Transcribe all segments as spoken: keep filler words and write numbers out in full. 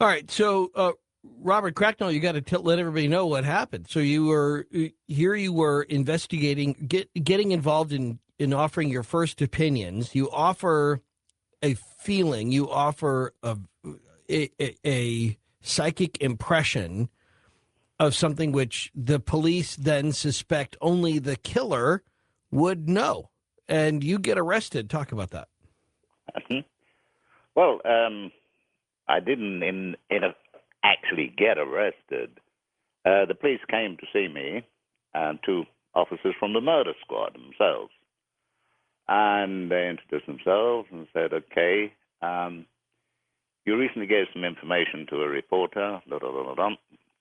All right. So, uh, Robert Cracknell, you got to t- let everybody know what happened. So you were uh, here. You were investigating, get, getting involved in in offering your first opinions. You offer a feeling. You offer a a, a, a psychic impression of something which the police then suspect only the killer would know, and you get arrested. Talk about that. Mhm. Well, um, I didn't in, in a, actually get arrested. Uh, the police came to see me, and two officers from the murder squad themselves. And they introduced themselves and said, okay, um, you recently gave some information to a reporter. Da, da, da, da, da.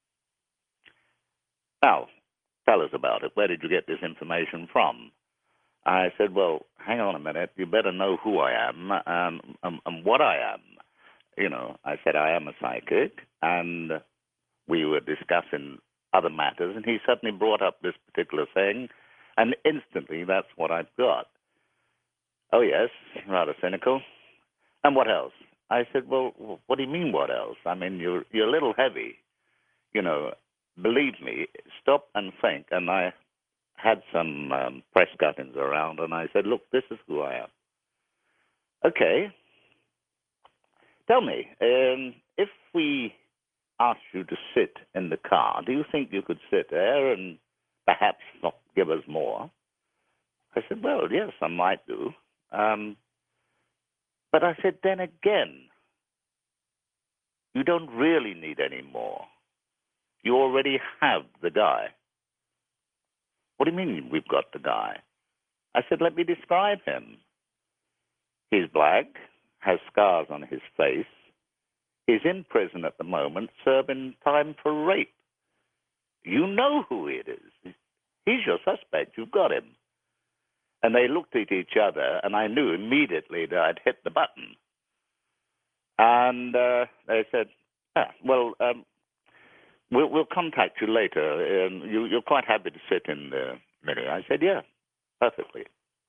Now, tell us about it. Where did you get this information from? I said, well, hang on a minute. You better know who I am um, and, and what I am. You know, I said, I am a psychic, and we were discussing other matters, and he suddenly brought up this particular thing, and instantly that's what I've got. Oh, yes, rather cynical. And what else? I said, well, what do you mean, what else? I mean, you're, you're a little heavy. You know, believe me, stop and think. And I had some um, press cuttings around, and I said, look, this is who I am. Okay, tell me, um, if we asked you to sit in the car, do you think you could sit there and perhaps not give us more? I said, well, yes, I might do. Um, but I said, then again, you don't really need any more. You already have the guy. What do you mean we've got the guy? I said, let me describe him. He's black, has scars on his face. He's in prison at the moment, serving time for rape. You know who it is. He's your suspect. You've got him. And they looked at each other, and I knew immediately that I'd hit the button. And uh, they said, ah, well, um, we'll, we'll contact you later. Um, you, you're quite happy to sit in the minute. I said, yeah, perfectly.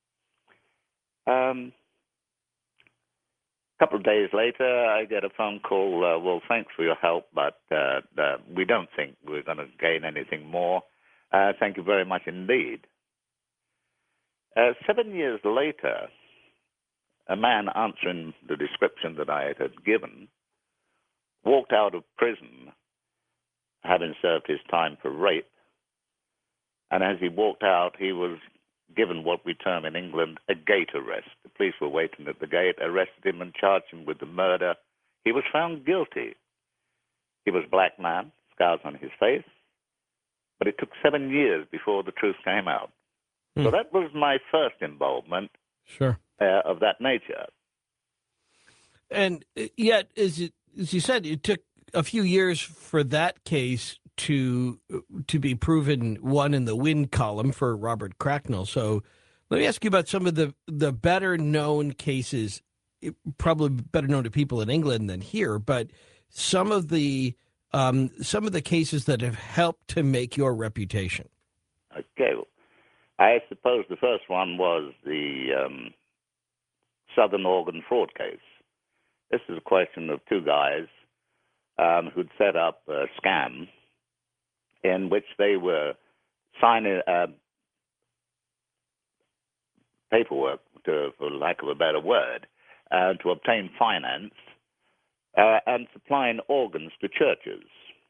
Um, a couple of days later, I get a phone call, uh, well, thanks for your help, but uh, uh, we don't think we're going to gain anything more. Uh, thank you very much indeed. Uh, seven years later, a man answering the description that I had given walked out of prison, having served his time for rape. And as he walked out, he was given what we term in England a gate arrest. The police were waiting at the gate, arrested him and charged him with the murder. He was found guilty. He was a black man, scars on his face, but it took seven years before the truth came out. Hmm. So that was my first involvement Sure. uh, of that nature. And uh, yet, as, it, as you said, it took a few years for that case to to be proven one in the win column for Robert Cracknell. So let me ask you about some of the, the better known cases, probably better known to people in England than here, but some of the um, some of the cases that have helped to make your reputation. Okay. I suppose the first one was the um, Southern Organ fraud case. This is a question of two guys um, who'd set up a scam in which they were signing uh, paperwork, to, for lack of a better word, uh, to obtain finance uh, and supplying organs to churches.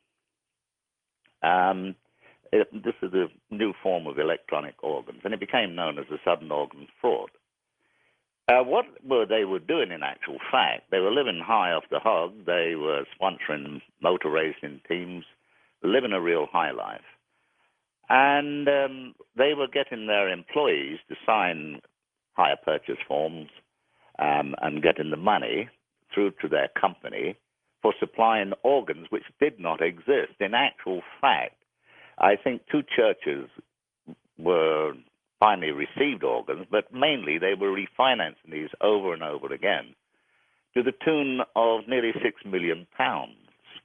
Um, it, this is a new form of electronic organs, and it became known as the Southern Organ fraud. Uh, what were they were doing in actual fact? They were living high off the hog. They were sponsoring motor racing teams, living a real high life. And um, they were getting their employees to sign hire purchase forms um, and getting the money through to their company for supplying organs which did not exist. In actual fact, I think two churches were finally received organs, but mainly they were refinancing these over and over again to the tune of nearly six million pounds.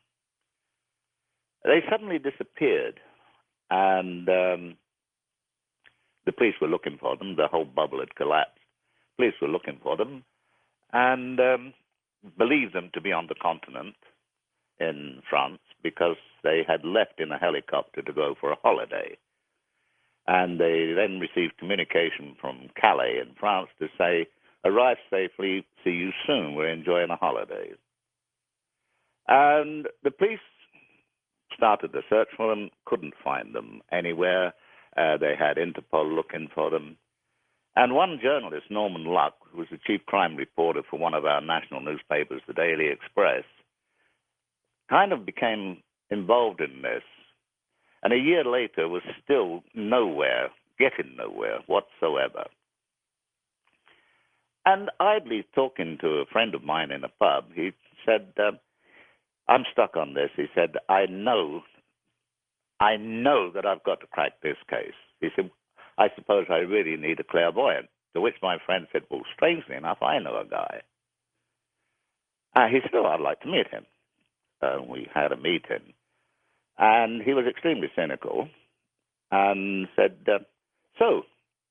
They suddenly disappeared, and um, the police were looking for them. The whole bubble had collapsed. Police were looking for them and um, believed them to be on the continent. in France because they had left in a helicopter to go for a holiday. And they then received communication from Calais in France to say, arrive safely, see you soon, we're enjoying a holiday. And the police started the search for them, couldn't find them anywhere. Uh, they had Interpol looking for them. And one journalist, Norman Luck, who was the chief crime reporter for one of our national newspapers, the Daily Express, kind of became involved in this. And a year later was still nowhere, getting nowhere whatsoever. And idly talking to a friend of mine in a pub, he said, uh, I'm stuck on this. He said, I know, I know that I've got to crack this case. He said, I suppose I really need a clairvoyant. To which my friend said, well, strangely enough, I know a guy. Uh, he said, oh, I'd like to meet him. Uh, we had a meeting. And he was extremely cynical and said, uh, so,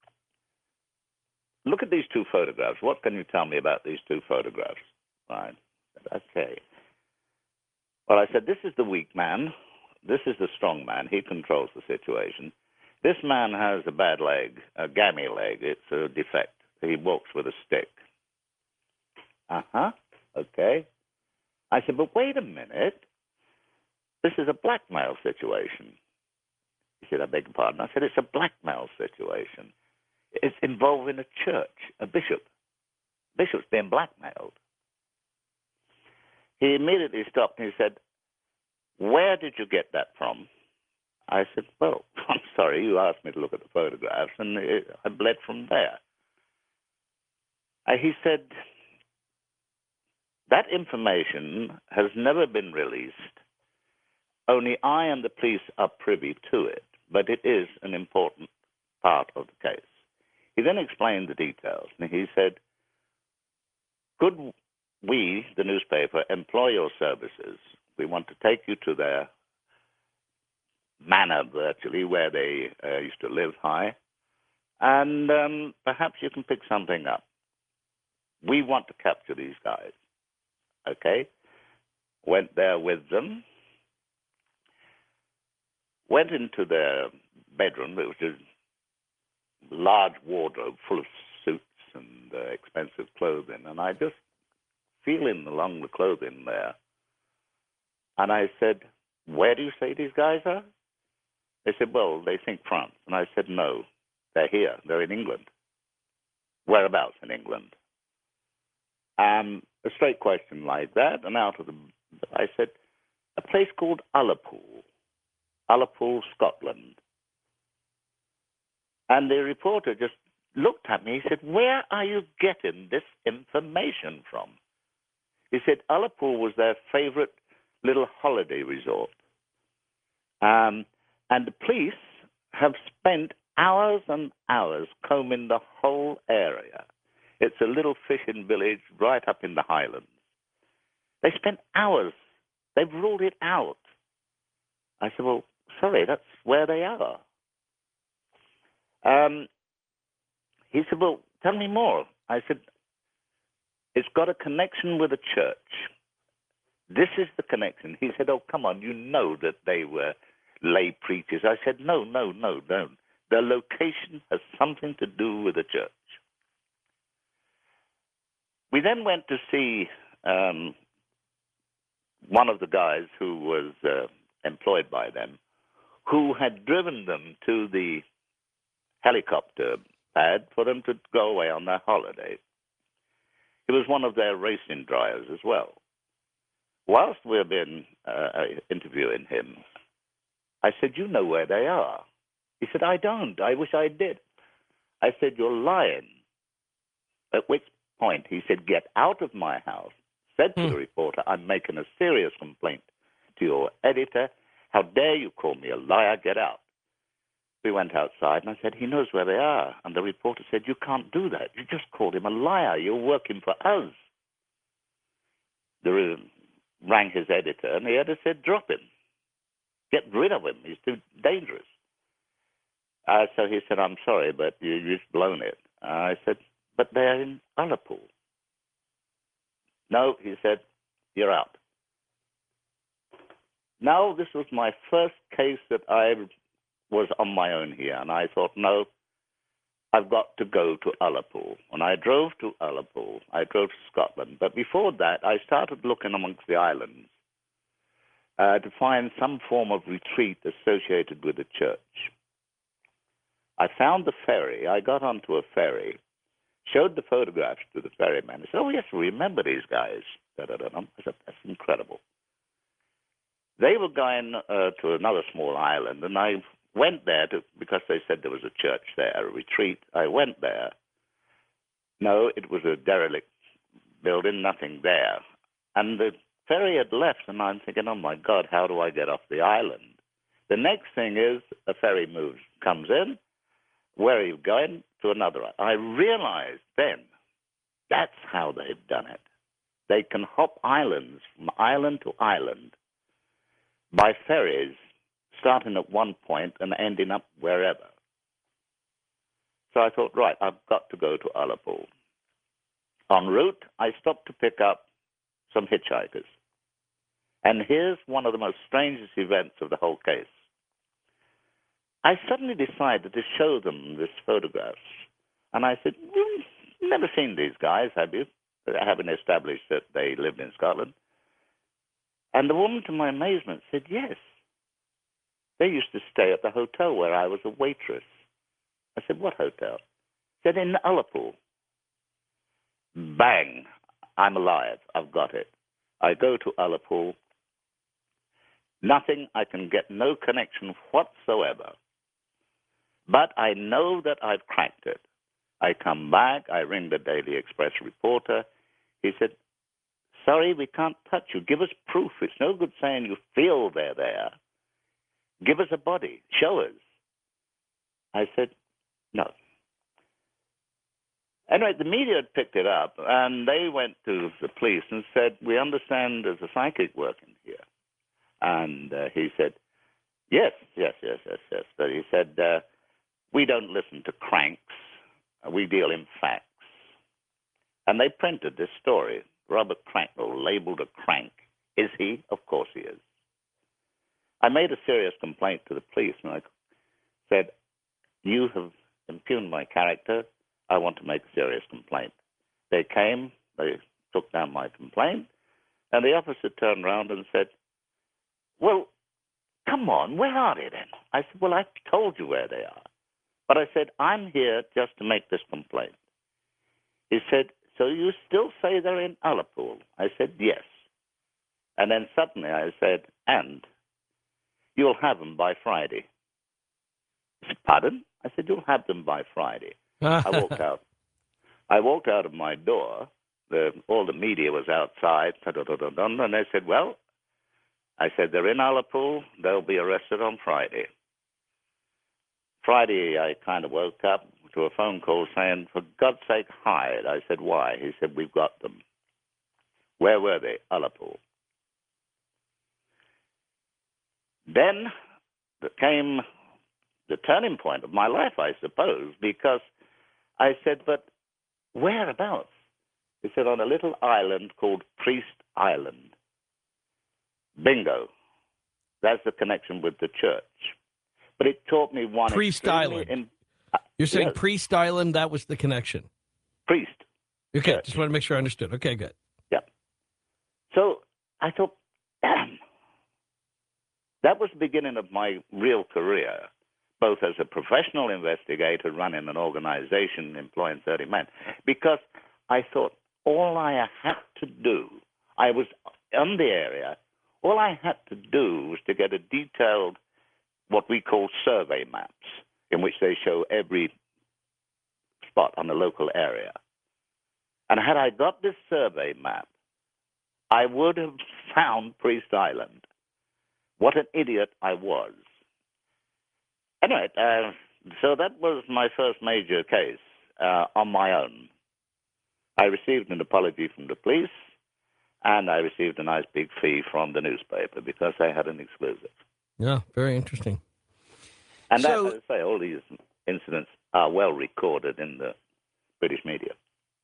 look at these two photographs. What can you tell me about these two photographs? Right. I said, okay. Well, I said, this is the weak man. This is the strong man. He controls the situation. This man has a bad leg, a gammy leg. It's a defect. He walks with a stick. Uh-huh. Okay. I said, but wait a minute. This is a blackmail situation. He said, I beg your pardon. I said, it's a blackmail situation. It's involving a church, a bishop. Bishop's being blackmailed. He immediately stopped and he said, where did you get that from? I said, well, I'm sorry, you asked me to look at the photographs, and it, I bled from there. Uh, he said, that information has never been released. Only I and the police are privy to it, but it is an important part of the case. He then explained the details, and he said, could we, the newspaper, employ your services? We want to take you to their manor, virtually, where they uh, used to live high, and um, perhaps you can pick something up. We want to capture these guys. Okay? Went there with them, went into their bedroom. It was a large wardrobe full of suits and uh, expensive clothing, and I just feeling along the clothing there, and I said, where do you say these guys are? They said, well, they think France. And I said, no, they're here. They're in England. Whereabouts in England? Um, a straight question like that, and out of the, I said, a place called Ullapool, Ullapool, Scotland. And the reporter just looked at me. He said, where are you getting this information from? He said, Ullapool was their favorite little holiday resort. Um, and the police have spent hours and hours combing the whole area. It's a little fishing village right up in the Highlands. They spent hours. They've ruled it out. I said, well, sorry, that's where they are. Um, he said, well, tell me more. I said, it's got a connection with a church. This is the connection. He said, oh, come on, you know that they were lay preachers. I said, no, no, no, no. The location has something to do with the church. We then went to see um, one of the guys who was uh, employed by them, who had driven them to the helicopter pad for them to go away on their holiday. He was one of their racing drivers as well. Whilst we've been uh, interviewing him, I said, you know where they are. He said, I don't. I wish I did. I said, you're lying. At which point he said, get out of my house. Said to Hmm. the reporter, I'm making a serious complaint to your editor. How dare you call me a liar? Get out. We went outside, and I said, he knows where they are. And the reporter said, you can't do that. You just called him a liar. You're working for us. The rang his editor, and the editor said, drop him. Get rid of him. He's too dangerous. Uh, so he said, I'm sorry, but you, you've blown it. Uh, I said, but they're in Ullapool. No, he said, you're out. now this was my first case that I was on my own here, and I thought, no, I've got to go to Ullapool. And I drove to Ullapool. I drove to Scotland. But before that, I started looking amongst the islands uh, to find some form of retreat associated with the church. I found the ferry. I got onto a ferry, showed the photographs to the ferryman. He said, oh, yes, remember these guys. Da-da-da-da. I said, that's incredible. They were going uh, to another small island, and I went there to, because they said there was a church there, a retreat. I went there. No, it was a derelict building, nothing there. And the ferry had left, and I'm thinking, oh, my God, how do I get off the island? The next thing is a ferry moves, comes in. Where are you going? To another island. I realized then that's how they've done it. They can hop islands from island to island by ferries, starting at one point and ending up wherever. So I thought, right, I've got to go to Ullapool. En route, I stopped to pick up some hitchhikers. And here's one of the most strangest events of the whole case. I suddenly decided to show them this photographs. And I said, you've never seen these guys, have you? Having established that they lived in Scotland. And the woman, to my amazement, said, yes. They used to stay at the hotel where I was a waitress. I said, what hotel? She said, in Ullapool. Bang! I'm alive. I've got it. I go to Ullapool. Nothing. I can get no connection whatsoever. But I know that I've cracked it. I come back. I ring the Daily Express reporter. He said, sorry, we can't touch you. Give us proof. It's no good saying you feel they're there. Give us a body. Show us. I said, no. Anyway, the media had picked it up, and they went to the police and said, we understand there's a psychic working here. And uh, he said, yes, yes, yes, yes, yes. But he said, uh, we don't listen to cranks. We deal in facts. And they printed this story. Robert Cracknell, labeled a crank. Is he? Of course he is. I made a serious complaint to the police, and I said, you have impugned my character. I want to make a serious complaint. They came, they took down my complaint, and the officer turned around and said, well, come on, where are they then? I said, well, I told you where they are. But I said, I'm here just to make this complaint. He said, so you still say they're in Ullapool? I said, yes. And then suddenly I said, and you'll have them by Friday. He said, pardon? I said, you'll have them by Friday. I walked out. I walked out of my door. The, all the media was outside. And they said, well, I said, they're in Ullapool. They'll be arrested on Friday. Friday, I kind of woke up to a phone call saying, for God's sake, hide. I said, why? He said, we've got them. Where were they? Ullapool. Then there came the turning point of my life, I suppose, because I said, but whereabouts? He said, on a little island called Priest Island. Bingo. That's the connection with the church. But it taught me one... Priest Island. In, uh, You're saying yes. Priest Island, that was the connection? Priest. Okay, church. Just want to make sure I understood. Okay, good. Yeah. So I thought, damn. That was the beginning of my real career, both as a professional investigator running an organization employing thirty men, because I thought all I had to do, I was on the area, all I had to do was to get a detailed, what we call survey maps, in which they show every spot on the local area. And had I got this survey map, I would have found Priest Island. What an idiot I was. Anyway, uh, so that was my first major case uh, on my own. I received an apology from the police, and I received a nice big fee from the newspaper because I had an exclusive. Yeah, very interesting. And so, that, as I say, all these incidents are well recorded in the British media.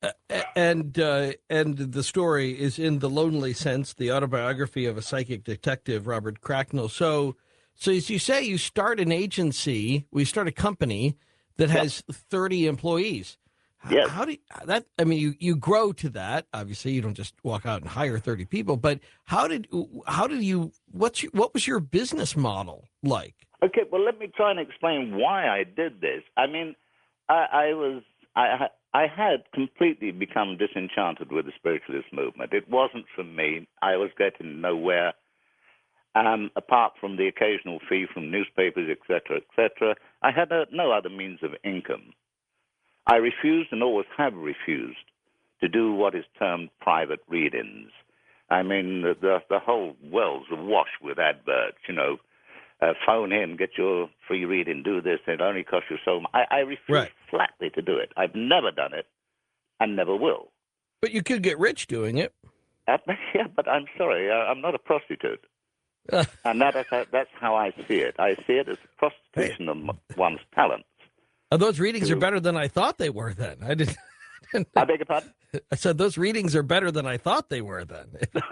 Uh, and uh, and the story is in The Lonely Sense, the autobiography of a psychic detective, Robert Cracknell. So, so as you say, you start an agency, we start a company that has thirty employees. Yes. How do you, that? I mean, you, you grow to that. Obviously, you don't just walk out and hire thirty people. But how did how did you? What's your, what was your business model like? Okay, well, let me try and explain why I did this. I mean, I, I was I I had completely become disenchanted with the spiritualist movement. It wasn't for me. I was getting nowhere. Um, apart from the occasional fee from newspapers, et cetera, et cetera, I had uh, no other means of income. I refused and always have refused to do what is termed private read-ins. I mean, the, the, the whole world's awash with adverts, you know. Uh, phone in, get your free reading, do this, it only costs you so much. I, I refuse Right. flatly to do it. I've never done it and never will. But you could get rich doing it. Uh, yeah, but I'm sorry, uh, I'm not a prostitute. And that is how, that's how I see it. I see it as prostitution of one's talents. Oh, those readings to, are better than I thought they were then. I didn't. I beg your pardon? I said those readings are better than I thought they were then.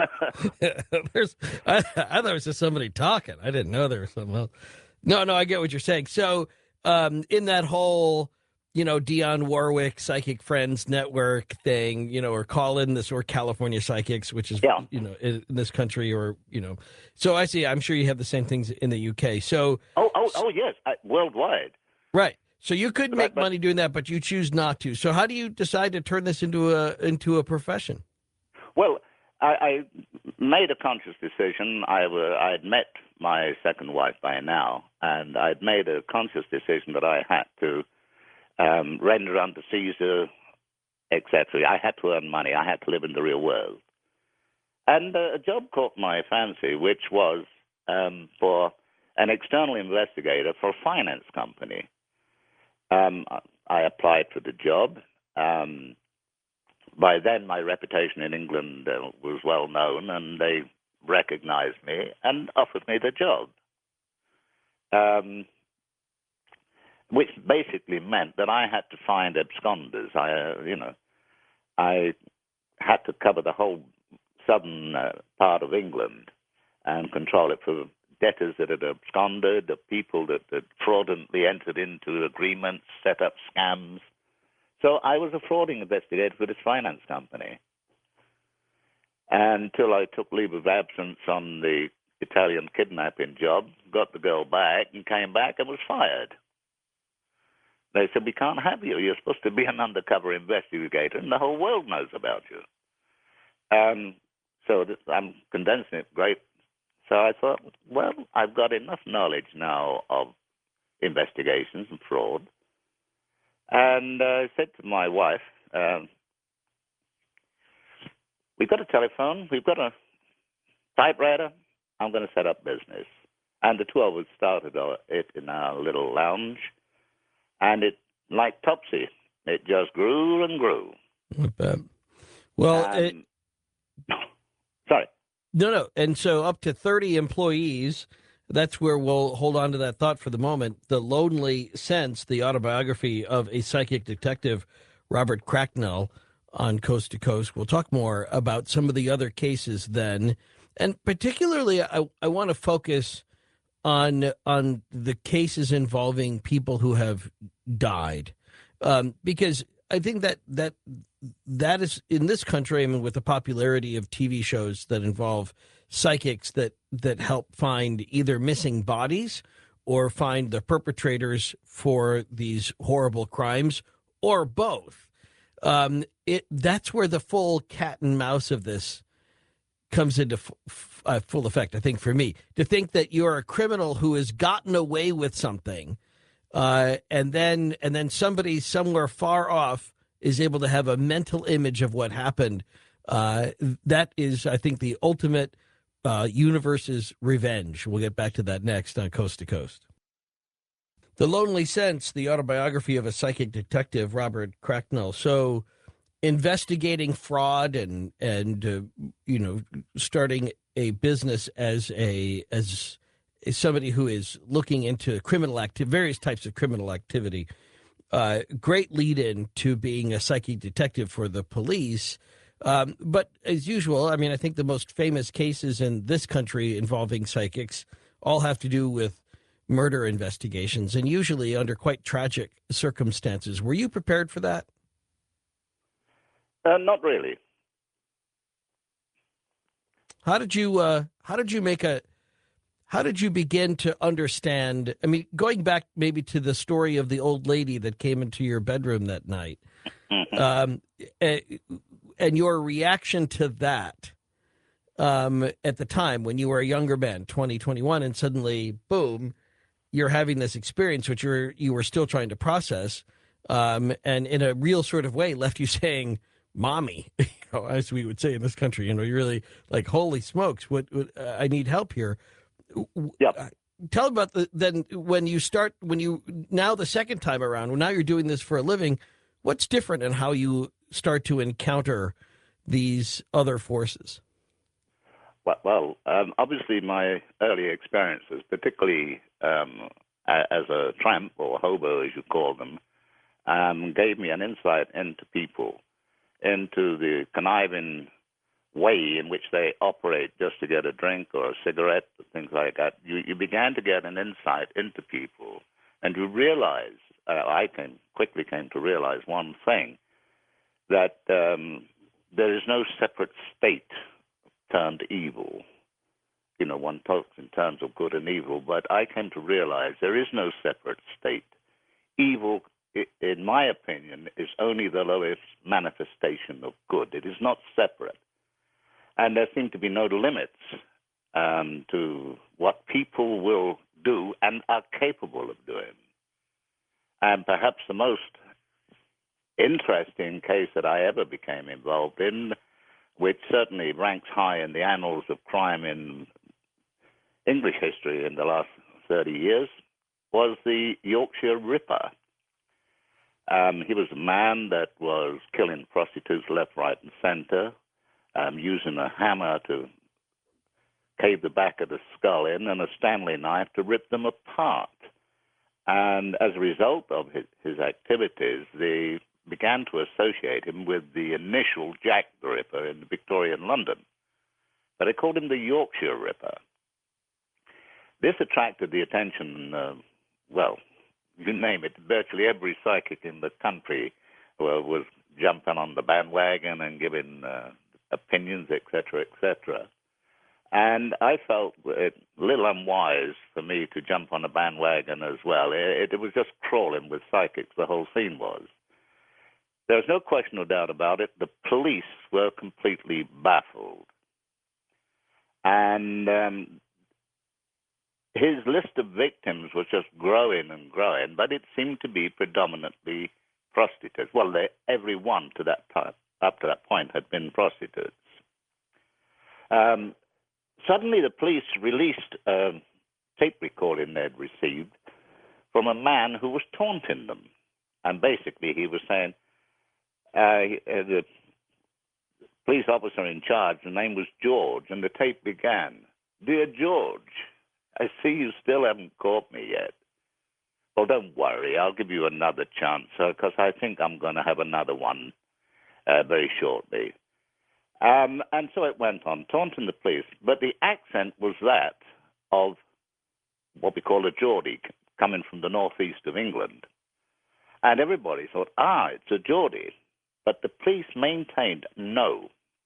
There's, I, I thought it was just somebody talking. I didn't know there was something else. No, no, I get what you're saying. So um, in that whole, you know, Dionne Warwick Psychic Friends Network thing, you know, or call in this or California Psychics, which is, yeah. you know, in, in this country or, you know. So I see, I'm sure you have the same things in the U K. So. Oh, oh, oh yes, I, worldwide. Right. So you could make but, but, money doing that, but you choose not to. So how do you decide to turn this into a into a profession? Well, I, I made a conscious decision. I were, I had met my second wife by now, and I'd made a conscious decision that I had to um, render unto Caesar, et cetera. I had to earn money. I had to live in the real world. And uh, a job caught my fancy, which was um, for an external investigator for a finance company. Um, I applied for the job. Um, by then, my reputation in England uh, was well known, and they recognized me and offered me the job, um, which basically meant that I had to find absconders. I, uh, you know, I had to cover the whole southern uh, part of England and control it for debtors that had absconded, the people that had fraudulently entered into agreements, set up scams. So I was a frauding investigator for this finance company until I took leave of absence on the Italian kidnapping job, got the girl back, and came back and was fired. They said, we can't have you. You're supposed to be an undercover investigator, and the whole world knows about you. Um, so this, I'm condensing it great. So I thought, well, I've got enough knowledge now of investigations and fraud. And uh, I said to my wife, um, we've got a telephone, we've got a typewriter, I'm going to set up business. And the two of us started it in our little lounge. And it, like Topsy, it just grew and grew. Not bad. Well, um, it, sorry. No, no. And so up to thirty employees, that's where we'll hold on to that thought for the moment. The Lonely Sense, the autobiography of a psychic detective, Robert Cracknell, on Coast to Coast. We'll talk more about some of the other cases then. And particularly, I, I want to focus on on the cases involving people who have died. Um, because I think that that that is in this country, I mean, with the popularity of T V shows that involve psychics that that help find either missing bodies or find the perpetrators for these horrible crimes, or both. Um, it that's where the full cat and mouse of this comes into f- f- uh, full effect. I think for me, to think that you're a criminal who has gotten away with something, uh, and then and then somebody somewhere far off is able to have a mental image of what happened. Uh, that is, I think, the ultimate uh, universe's revenge. We'll get back to that next on Coast to Coast. The Lonely Sense, the autobiography of a psychic detective, Robert Cracknell. So, investigating fraud and and uh, you know, starting a business as a as, as somebody who is looking into criminal activity, various types of criminal activity. uh, great lead in to being a psychic detective for the police. Um, but as usual, I mean, I think the most famous cases in this country involving psychics all have to do with murder investigations, and usually under quite tragic circumstances. Were you prepared for that? Uh, not really. How did you uh, how did you make a how did you begin to understand? I mean, going back maybe to the story of the old lady that came into your bedroom that night, Hmm. um, eh, and your reaction to that um, at the time when you were a younger man, twenty, twenty-one, and suddenly, boom, you're having this experience which you're you were still trying to process, um, and in a real sort of way left you saying, "Mommy," you know, as we would say in this country. You know, you're really like, "Holy smokes, what? what uh, I need help here." Yep. Uh, Tell about the then when you start when you now the second time around. Now you're doing this for a living. What's different in how you start to encounter these other forces? Well, well um, obviously, my early experiences, particularly um, a- as a tramp or hobo, as you call them, um, gave me an insight into people, into the conniving way in which they operate just to get a drink or a cigarette, things like that. You, you began to get an insight into people, and you realize, uh, I came, quickly came to realize one thing, that um, there is no separate state termed evil. You know, one talks in terms of good and evil, but I came to realize there is no separate state. Evil, in my opinion, is only the lowest manifestation of good. It is not separate. And there seem to be no limits um, to what people will do and are capable of doing. And perhaps the most interesting case that I ever became involved in, which certainly ranks high in the annals of crime in English history in the last thirty years, was the Yorkshire Ripper. Um, he was a man that was killing prostitutes left, right, and center, um, using a hammer to cave the back of the skull in and a Stanley knife to rip them apart. And as a result of his, his activities, they began to associate him with the initial Jack the Ripper in Victorian London. But they called him the Yorkshire Ripper. This attracted the attention, uh, well, you name it, virtually every psychic in the country uh, was jumping on the bandwagon and giving uh, opinions, et cetera, et cetera. And I felt it a little unwise for me to jump on a bandwagon as well. It, it was just crawling with psychics, the whole scene was. There's no question or doubt about it. The police were completely baffled. And um, his list of victims was just growing and growing, but it seemed to be predominantly prostitutes. Well, they, every one to that time, up to that point had been prostitutes. Um, Suddenly, the police released a tape recording they'd received from a man who was taunting them. And basically, he was saying, uh, the police officer in charge, the name was George, and the tape began, "Dear George, I see you still haven't caught me yet. Well, don't worry, I'll give you another chance, because I think I'm going to have another one uh, very shortly." Um, and so it went on, taunting the police. But the accent was that of what we call a Geordie, coming from the northeast of England. And everybody thought, ah, it's a Geordie. But the police maintained, no.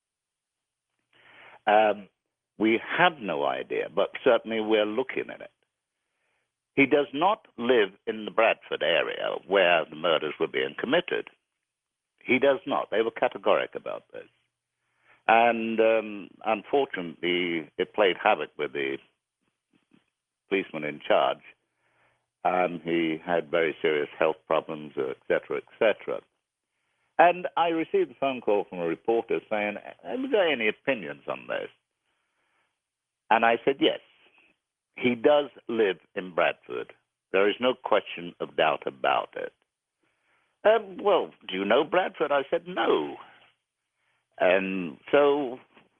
Um, we have no idea, but certainly we're looking at it. He does not live in the Bradford area where the murders were being committed. He does not. They were categoric about this. And um, unfortunately, it played havoc with the policeman in charge. Um, he had very serious health problems, et cetera, et cetera. And I received a phone call from a reporter saying, have you got any opinions on this? And I said, yes. He does live in Bradford. There is no question of doubt about it. Um, well, do you know Bradford? I said, no. And so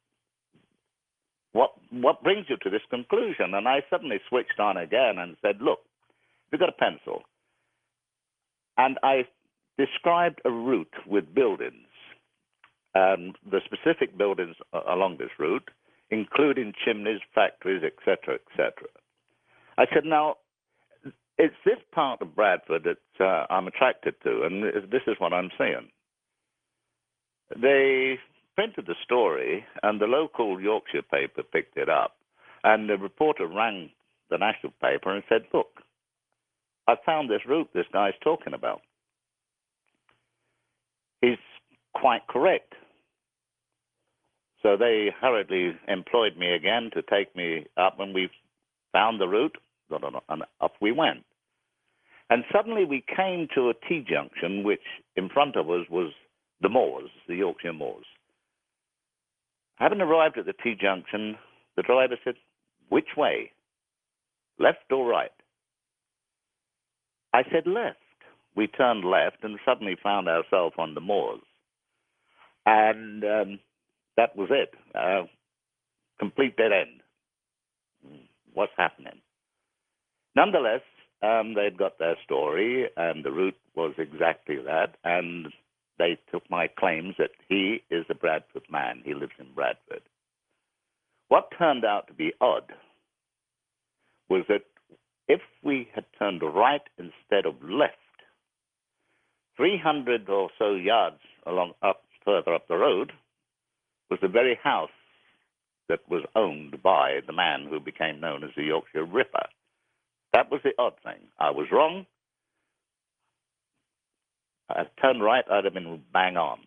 what what brings you to this conclusion? And I suddenly switched on again and said, look, if you've got a pencil, And I described a route with buildings, and the specific buildings along this route, including chimneys, factories, et cetera, et cetera. I said, now, it's this part of Bradford that uh, I'm attracted to, and this is what I'm seeing. They printed the story, and the local Yorkshire paper picked it up, and the reporter rang the national paper and said, look, I found this route this guy's talking about. He's quite correct. So they hurriedly employed me again to take me up, and we found the route, and up we went. And suddenly we came to a T-junction, which in front of us was the moors, the Yorkshire moors. Having arrived at the T-junction, the driver said, which way? Left or right? I said left. We turned left and suddenly found ourselves on the moors. And um, that was it. Uh, complete dead end. What's happening? Nonetheless, um, they'd got their story, and the route was exactly that. And they took my claims that he is a Bradford man. He lives in Bradford. What turned out to be odd was that if we had turned right instead of left, three hundred or so yards along up further up the road was the very house that was owned by the man who became known as the Yorkshire Ripper. That was the odd thing. I was wrong. I turned right, I'd have been bang on.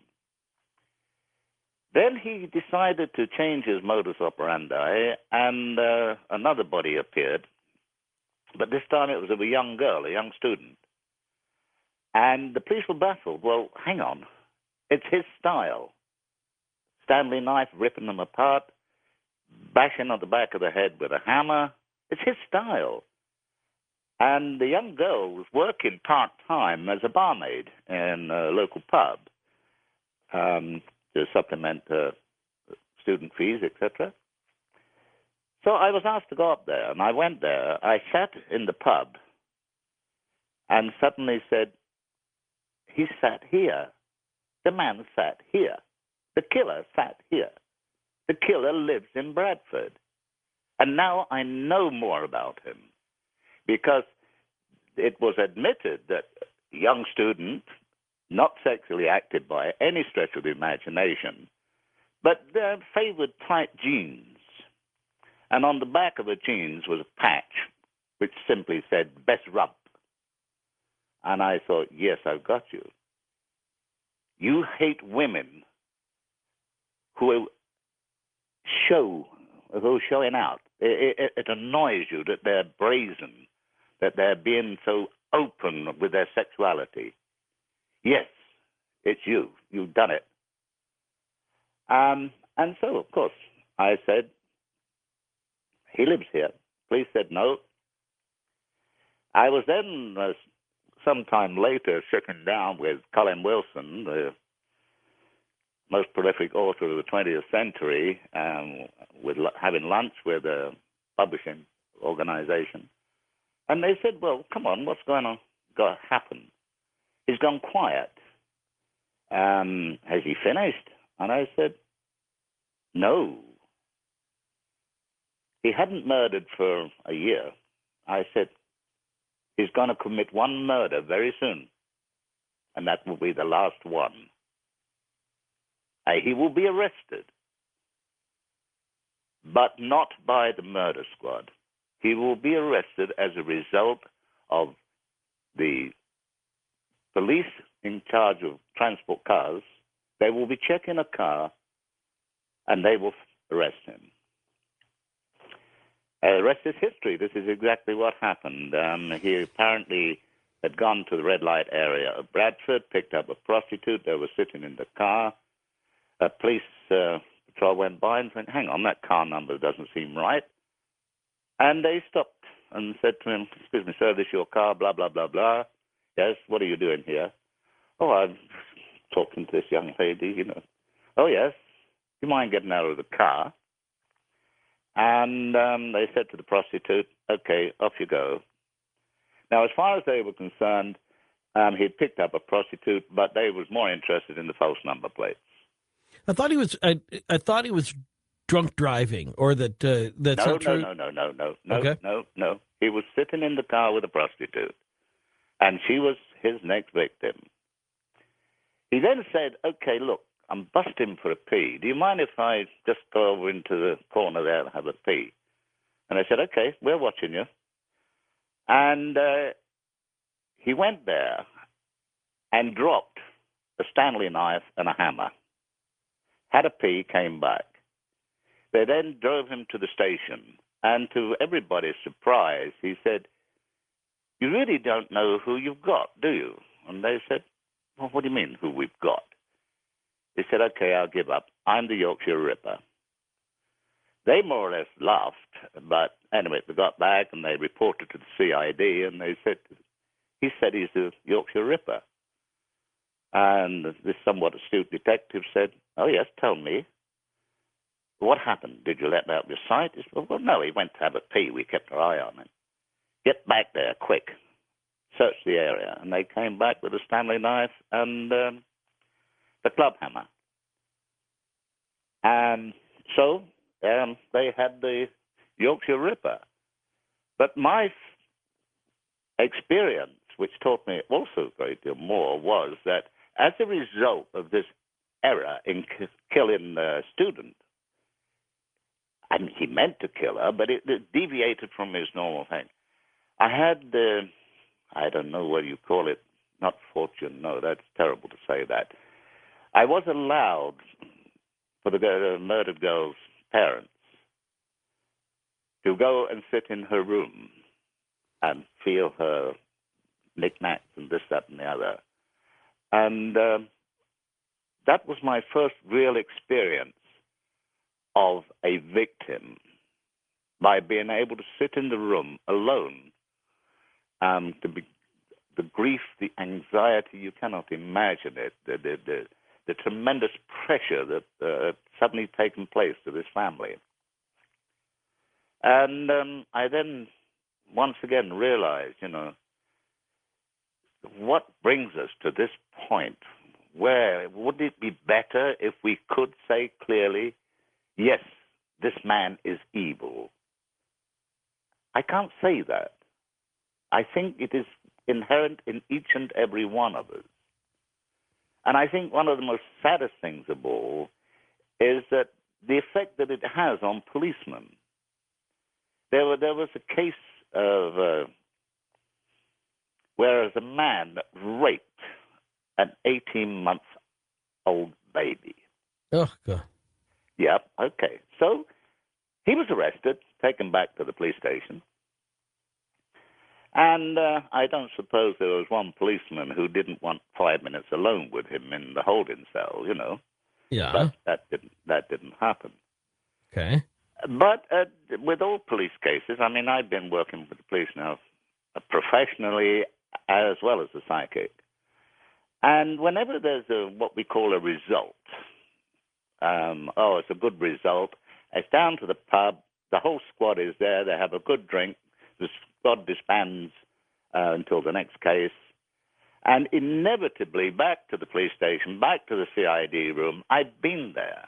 Then he decided to change his modus operandi, and uh, another body appeared. But this time it was of a young girl, a young student. And the police were baffled. Well, hang on. It's his style. Stanley knife, ripping them apart, bashing on the back of the head with a hammer. It's his style. And the young girl was working part-time as a barmaid in a local pub um, to supplement uh, student fees, et cetera. So I was asked to go up there, and I went there. I sat in the pub and suddenly said, he sat here. The man sat here. The killer sat here. The killer lives in Bradford. And now I know more about him, because it was admitted that a young student, not sexually active by any stretch of the imagination, but they favored tight jeans. And on the back of the jeans was a patch which simply said, best rump. And I thought, yes, I've got you. You hate women who show, who are showing out. It, it, it annoys you that they're brazen, that they're being so open with their sexuality. Yes, it's you. You've done it. Um, and so, of course, I said, he lives here. Police said no. I was then, uh, sometime later, stricken down with Colin Wilson, the most prolific author of the twentieth century, um, with having lunch with a publishing organization. And they said, well, come on, what's going on? Got happen? He's gone quiet. Um, has he finished? And I said, no. He hadn't murdered for a year. I said, he's going to commit one murder very soon, and that will be the last one. Uh, he will be arrested, but not by the murder squad. He will be arrested as a result of the police in charge of transport cars. They will be checking a car, and they will arrest him. Uh, the rest is history. This is exactly what happened. Um, he apparently had gone to the red light area of Bradford, picked up a prostitute. They were sitting in the car. A police uh, patrol went by and said, hang on, that car number doesn't seem right. And they stopped and said to him, excuse me, sir, this your car, blah, blah, blah, blah. Yes, what are you doing here? Oh, I'm talking to this young lady, you know. Oh, yes, you mind getting out of the car? And um, they said to the prostitute, okay, off you go. Now, as far as they were concerned, Um, he'd picked up a prostitute, but they was more interested in the false number plate. I thought he was. I, I thought he was drunk driving, or that. Uh, that's No, not no, true. no, no, no, no, no, Okay. no, no. He was sitting in the car with a prostitute, and she was his next victim. He then said, "Okay, look, I'm busting for a pee. Do you mind if I just go over into the corner there and have a pee?" And I said, "Okay, we're watching you." And uh, he went there and dropped a Stanley knife and a hammer. Had a pee, came back. They then drove him to the station, and to everybody's surprise, he said, "You really don't know who you've got, do you?" And they said, "Well, what do you mean, who we've got?" He said, "Okay, I'll give up. I'm the Yorkshire Ripper." They more or less laughed, but anyway, they got back and they reported to the C I D, and they said, "He said he's the Yorkshire Ripper." And this somewhat astute detective said, "Oh, yes, tell me. What happened? Did you let out your sight?" He said, "Well, no, he went to have a pee. We kept our eye on him. Get back there, quick. Search the area." And they came back with a Stanley knife and um, the club hammer. And so um, they had the Yorkshire Ripper. But my f- experience, which taught me also a great deal more, was that as a result of this error in k- killing the student, I mean, he meant to kill her, but it, it deviated from his normal thing. I had, uh, I don't know what you call it, not fortune, no, that's terrible to say that. I was allowed for the girl, uh, murdered girl's parents to go and sit in her room and feel her knickknacks and this, that, and the other. And uh, that was my first real experience of a victim, by being able to sit in the room alone, um, to be the grief, the anxiety, you cannot imagine it, the, the, the, the tremendous pressure that uh, had suddenly taken place to this family. And um, I then once again realized, you know, what brings us to this point where would it be better if we could say clearly, yes, this man is evil? I can't say that. I think it is inherent in each and every one of us. And I think one of the most saddest things of all is that the effect that it has on policemen. There, were, there was a case of uh, whereas a man raped an eighteen-month-old baby. Oh, God. Yep, okay. So he was arrested, taken back to the police station. And uh, I don't suppose there was one policeman who didn't want five minutes alone with him in the holding cell, you know. Yeah. But that didn't, that didn't happen. Okay. But uh, with all police cases, I mean, I've been working with the police now professionally as well as a psychic. And whenever there's a, what we call a result, um, oh, it's a good result, it's down to the pub, the whole squad is there, they have a good drink, the squad disbands uh, until the next case, and inevitably back to the police station, back to the C I D room, I've been there.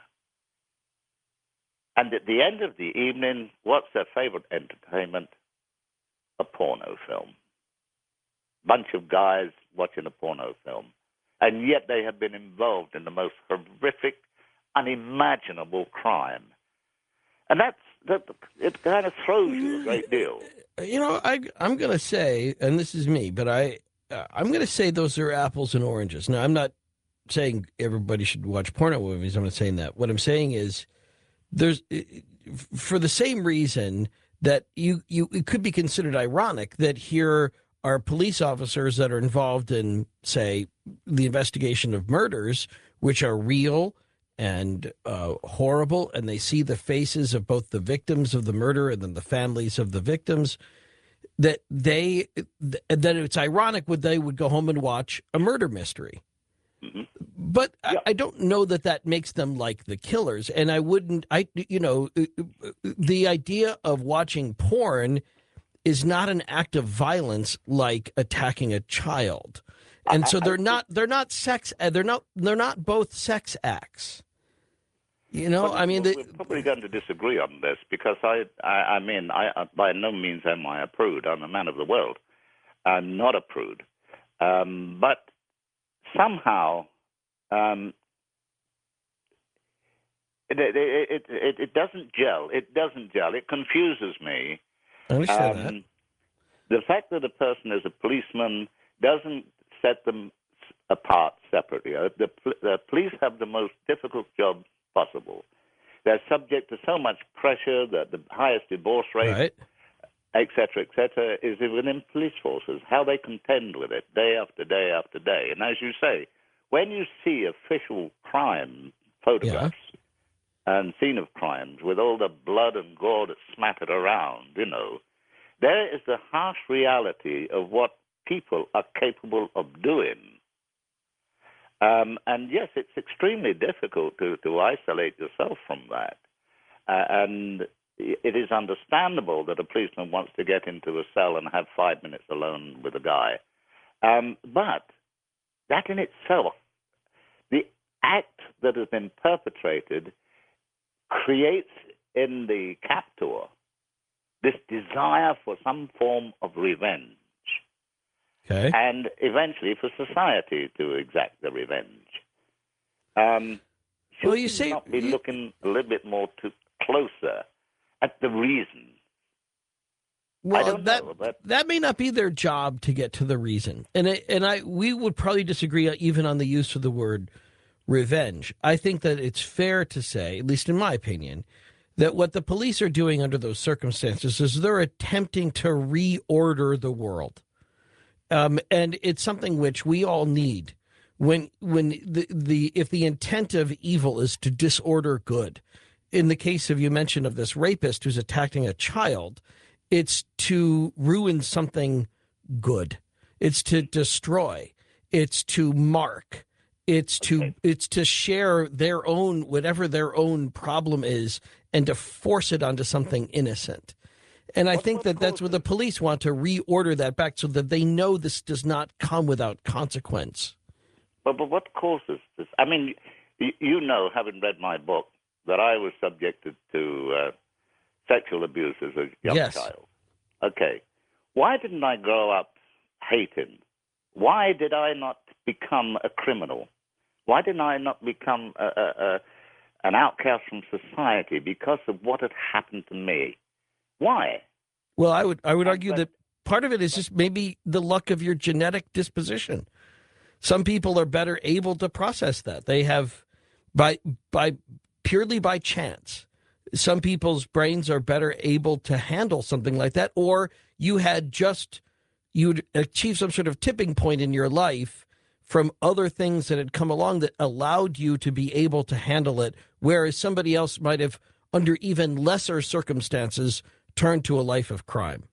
And at the end of the evening, what's their favorite entertainment? A porno film. Bunch of guys watching a porno film. And yet they have been involved in the most horrific, unimaginable crime. And that's, that, it kind of throws you a great deal. You know, I, I'm going to say, and this is me, but I, uh, I'm going to say those are apples and oranges. Now, I'm not saying everybody should watch porno movies. I'm not saying that. What I'm saying is, there's, for the same reason that you, you it could be considered ironic that here are police officers that are involved in, say, the investigation of murders, which are real and uh, horrible, and they see the faces of both the victims of the murder and then the families of the victims, that they that it's ironic when they would go home and watch a murder mystery. Mm-hmm. But Yeah. I, I don't know that that makes them like the killers. And I wouldn't, I, you know, the idea of watching porn is not an act of violence like attacking a child. and so I, they're I, not they're not sex uh, they're not they're not both sex acts. You know, well, I mean, we're the, probably going to disagree on this because I, I, I mean, I by no means am I a prude. I'm a man of the world. I'm not a prude, um, but somehow um, it, it, it, it, it doesn't gel. It doesn't gel. It confuses me. I understand Um, that. The fact that a person is a policeman doesn't set them apart separately. Uh, The, the police have the most difficult job possible. They're subject to so much pressure that the highest divorce rate, Right. et cetera, et cetera, is within police forces, how they contend with it day after day after day. And as you say, when you see official crime photographs and scene of crimes with all the blood and gore that's smattered around, you know, there is the harsh reality of what people are capable of doing. Um, and yes, it's extremely difficult to, to isolate yourself from that. Uh, and it is understandable that a policeman wants to get into a cell and have five minutes alone with a guy. Um, but that in itself, the act that has been perpetrated creates in the captor this desire for some form of revenge, Okay. and eventually for society to exact the revenge. Um, should Well, you we say- not be you- looking a little bit more to closer at the reason? Well, don't that know, but- that may not be their job to get to the reason, and it, and I we would probably disagree even on the use of the word revenge. I think that it's fair to say, at least in my opinion, that what the police are doing under those circumstances is they're attempting to reorder the world, um, and it's something which we all need. When when the the if the intent of evil is to disorder good, in the case of you mentioned of this rapist who's attacking a child, it's to ruin something good. It's to destroy. It's to mark. It's to Okay. it's to share their own whatever their own problem is and to force it onto something innocent. And I What- think what that that's what the police want to reorder that back so that they know this does not come without consequence. But, but what causes this? I mean, you, you know, having read my book, that I was subjected to uh, sexual abuse as a young Yes. child. Okay. Why didn't I grow up hating? Why did I not become a criminal? Why didn't I not become a, a, a, an outcast from society because of what had happened to me? Why? Well, I would I would And- argue but- that part of it is just maybe the luck of your genetic disposition. Some people are better able to process that. They have by by purely by chance. Some people's brains are better able to handle something like that, or you had just you'd achieved some sort of tipping point in your life from other things that had come along that allowed you to be able to handle it, whereas somebody else might have, under even lesser circumstances, turned to a life of crime.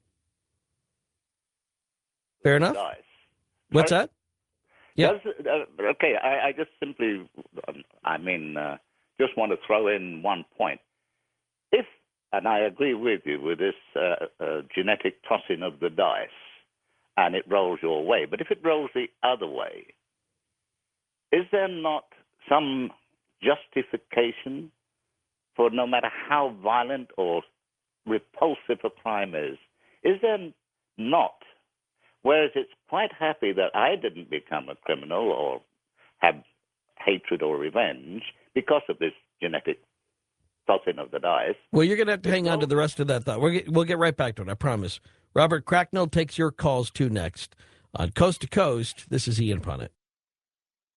Fair enough? Dies. What's Sorry? that? Yeah. Does, uh, okay, I, I just simply, um, I mean, uh, just want to throw in one point. If, and I agree with you with this uh, uh, genetic tossing of the dice, and it rolls your way, but if it rolls the other way, is there not some justification for no matter how violent or repulsive a crime is? Is there not? Whereas it's quite happy that I didn't become a criminal or have hatred or revenge because of this genetic tossing of the dice. Well, you're going to have to hang on to the rest of that thought. We'll get, we'll get right back to it, I promise. Robert Cracknell takes your calls too next. On Coast to Coast, this is Ian Punnett.